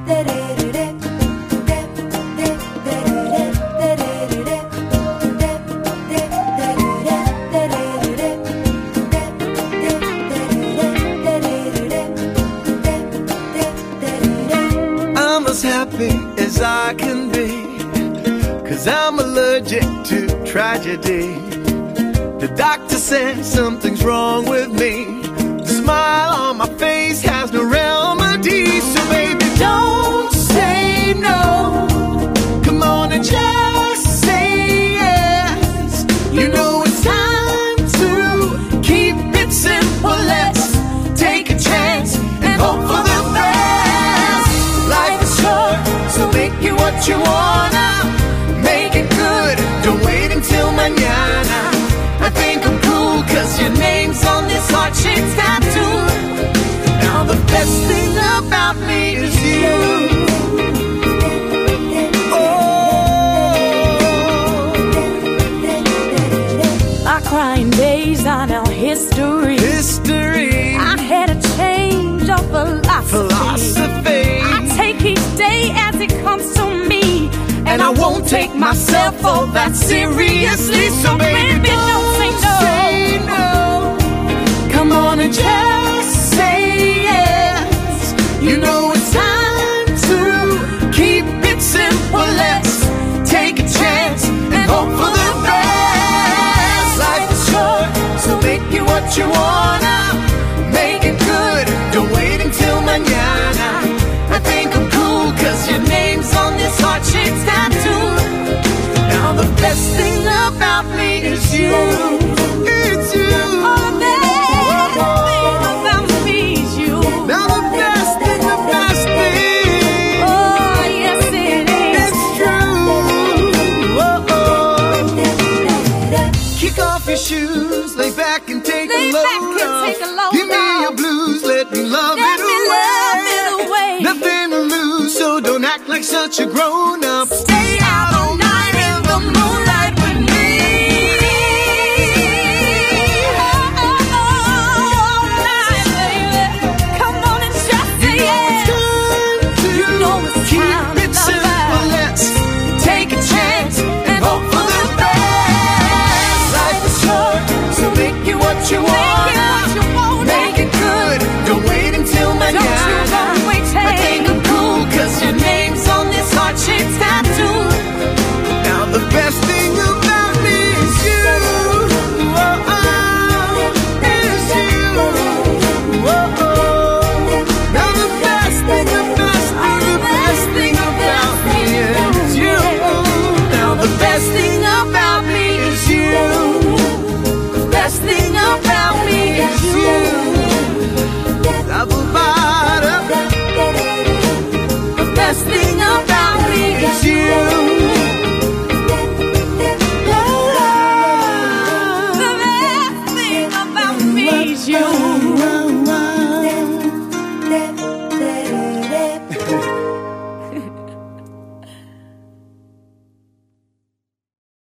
I'm as happy as I can be, 'cause I'm allergic to tragedy. The doctor said something's wrong with me. The smile on my face has no remedy. So baby, don't say no. Come on and just say yes. You know it's time to keep it simple. Let's take a chance and hope for the best. Life is short, so make it what you wanna. Make it good, don't wait until mañana. I think I'm cool 'cause your name's on this heart-shaped tattoo. Now the best thing about me is you. My crying days are now history. History. I had a change of philosophy. I take each day as it comes to me, and I won't take myself all that seriously. So baby, don't say no. Come on and just say yes. You know it's time to keep it simple. Let's take a chance and hope for the best. Life is short, so make it what you wanna. Make it good, don't wait until mañana. I think I'm cool 'cause your name's on this heart-shaped tattoo. Now the best thing about me is you. It's you. All the best thing about me is you. Now the best thing, the best thing. Oh, yes it is. It's true. Kick off your shoes, lay back and take Lay a load back and off. take a load Give me off. your blues, let me love Let it me away. love it away. Nothing to lose, so don't act like such a grown-up. Stay out all night in the moonlight with me. All night, baby. Come on and just say yes. You know it's Keep time it to simple, love. let's take a chance and hope for the best. Life is short, so make it what you want. Make it good, don't wait until mañana. I think I'm cool 'cause your name's on this heart-shaped tattoo. Now the best thing about me is you. Oh, is you. Oh, now the best thing, the best thing, the best thing about me is you. Now the best thing about me is you. The best thing